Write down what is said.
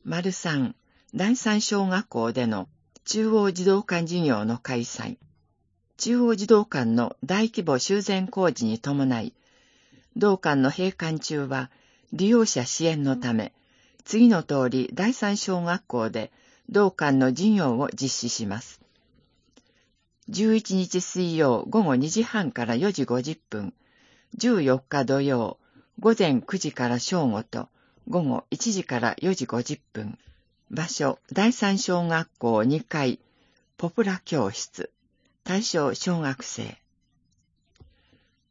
3、第三小学校での中央児童館事業の開催。中央児童館の大規模修繕工事に伴い、同館の閉館中は利用者支援のため、次の通り第三小学校で同館の事業を実施します。11日水曜午後2時半から4時50分、14日土曜午前9時から正午と午後1時から4時50分。場所、第三小学校2階、ポプラ教室。対象小学生。